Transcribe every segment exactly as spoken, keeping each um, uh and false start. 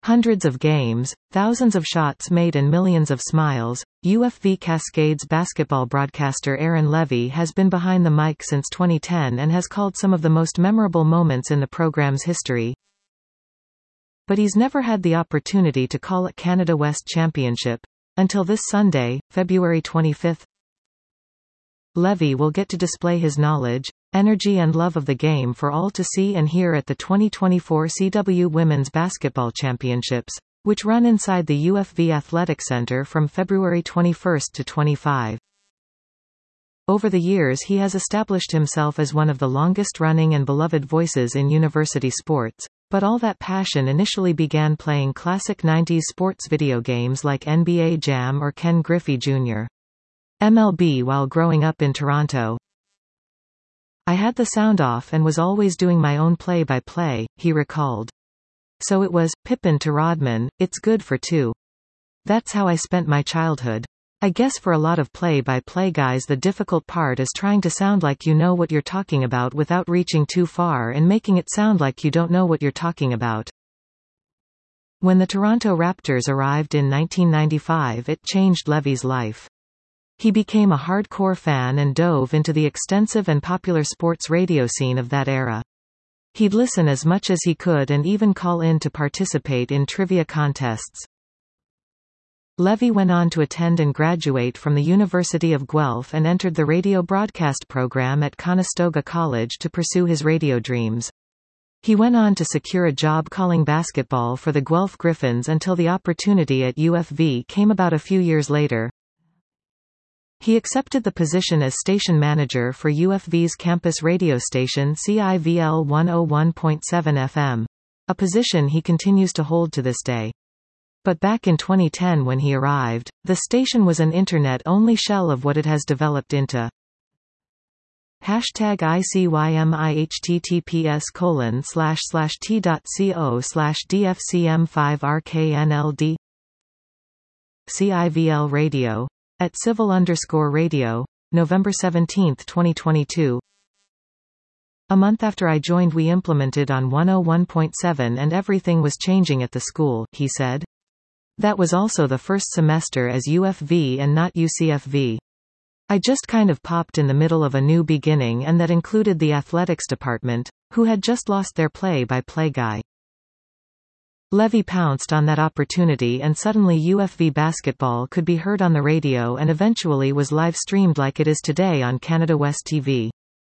Hundreds of games, thousands of shots made and millions of smiles. U F V Cascades basketball broadcaster Aaron Levy has been behind the mic since twenty ten and has called some of the most memorable moments in the program's history. But he's never had the opportunity to call at Canada West Championship until this Sunday, February twenty-fifth. Levy will get to display his knowledge, energy and love of the game for all to see and hear at the twenty twenty-four C W Women's Basketball Championships, which run inside the U F V Athletic Center from February twenty-first to twenty-fifth. Over the years he has established himself as one of the longest-running and beloved voices in university sports, but all that passion initially began playing classic nineties sports video games like N B A Jam or Ken Griffey Junior M L B while growing up in Toronto. I had the sound off and was always doing my own play-by-play, he recalled. So it was, Pippin to Rodman, it's good for two. That's how I spent my childhood. I guess for a lot of play-by-play guys the difficult part is trying to sound like you know what you're talking about without reaching too far and making it sound like you don't know what you're talking about. When the Toronto Raptors arrived in nineteen ninety-five, it changed Levy's life. He became a hardcore fan and dove into the extensive and popular sports radio scene of that era. He'd listen as much as he could and even call in to participate in trivia contests. Levy went on to attend and graduate from the University of Guelph and entered the radio broadcast program at Conestoga College to pursue his radio dreams. He went on to secure a job calling basketball for the Guelph Griffins until the opportunity at U F V came about a few years later. He accepted the position as station manager for U F V's campus radio station C I V L one oh one point seven F M, a position he continues to hold to this day. But back in twenty ten when he arrived, the station was an internet-only shell of what it has developed into. Hashtag ICYMI https colon slash slash t.co slash dfcm5rknld C I V L Radio at civil underscore radio, November seventeenth twenty twenty-two. A month after I joined we implemented on one oh one point seven and everything was changing at the school, he said. That was also the first semester as U F V and not U C F V. I just kind of popped in the middle of a new beginning and that included the athletics department, who had just lost their play-by-play guy. Levy pounced on that opportunity and suddenly U F V basketball could be heard on the radio and eventually was live-streamed like it is today on Canada West T V.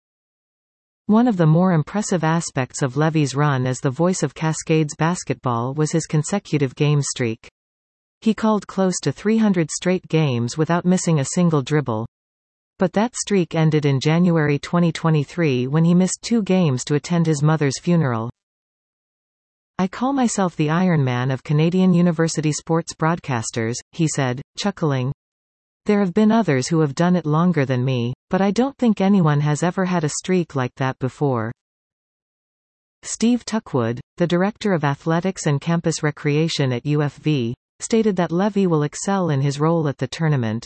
One of the more impressive aspects of Levy's run as the voice of Cascades basketball was his consecutive game streak. He called close to three hundred straight games without missing a single dribble. But that streak ended in January twenty twenty-three when he missed two games to attend his mother's funeral. I call myself the Iron Man of Canadian university sports broadcasters, he said, chuckling. There have been others who have done it longer than me, but I don't think anyone has ever had a streak like that before. Steve Tuckwood, the Director of Athletics and Campus Recreation at U F V, stated that Levy will excel in his role at the tournament.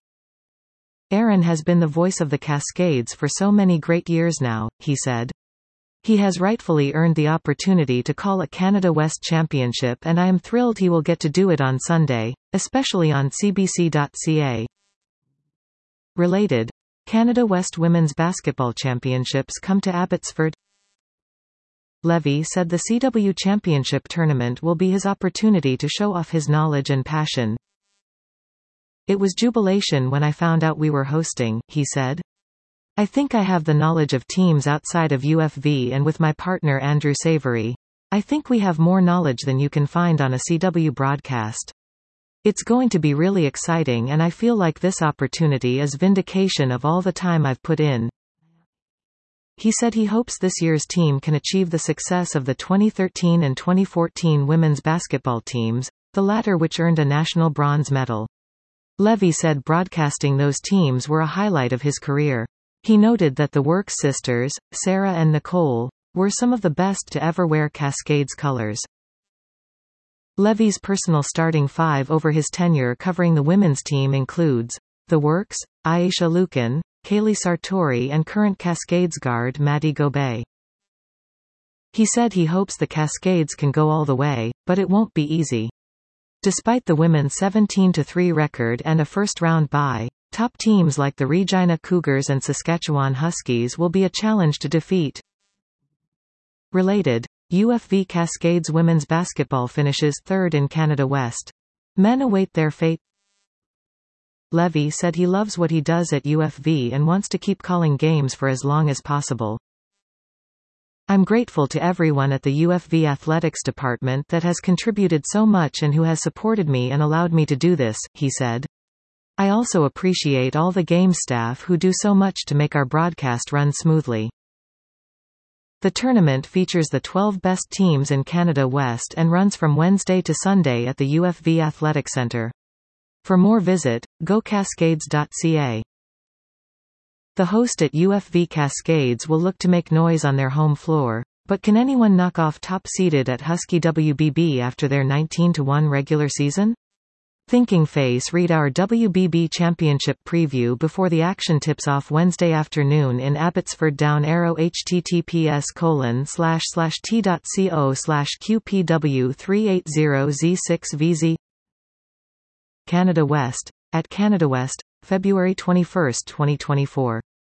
Aaron has been the voice of the Cascades for so many great years now, he said. He has rightfully earned the opportunity to call a Canada West Championship and I am thrilled he will get to do it on Sunday, especially on C B C dot C A. Related, Canada West Women's Basketball Championships come to Abbotsford. Levy said the C W Championship tournament will be his opportunity to show off his knowledge and passion. It was jubilation when I found out we were hosting, he said. I think I have the knowledge of teams outside of U F V and with my partner Andrew Savory, I think we have more knowledge than you can find on a C W broadcast. It's going to be really exciting and I feel like this opportunity is vindication of all the time I've put in. He said he hopes this year's team can achieve the success of the twenty thirteen and twenty fourteen women's basketball teams, the latter which earned a national bronze medal. Levy said broadcasting those teams were a highlight of his career. He noted that the Works sisters, Sarah and Nicole, were some of the best to ever wear Cascades colors. Levy's personal starting five over his tenure covering the women's team includes the Works, Aisha Lucan, Kaylee Sartori and current Cascades guard Maddie Gobey. He said he hopes the Cascades can go all the way, but it won't be easy. Despite the women's seventeen to three record and a first-round bye, top teams like the Regina Cougars and Saskatchewan Huskies will be a challenge to defeat. Related, U F V Cascades women's basketball finishes third in Canada West. Men await their fate. Levy said he loves what he does at U F V and wants to keep calling games for as long as possible. I'm grateful to everyone at the U F V athletics department that has contributed so much and who has supported me and allowed me to do this, he said. I also appreciate all the game staff who do so much to make our broadcast run smoothly. The tournament features the twelve best teams in Canada West and runs from Wednesday to Sunday at the U F V Athletic Centre. For more visit, go cascades dot c a. The host at U F V Cascades will look to make noise on their home floor, but can anyone knock off top-seeded at Husky W B B after their nineteen to one regular season? Thinking Face read our W B B Championship preview before the action tips off Wednesday afternoon in Abbotsford. Down arrow https colon slash slash t.co slash qpw three eighty z six vz. Canada West. At Canada West, February twenty-first, twenty twenty-four.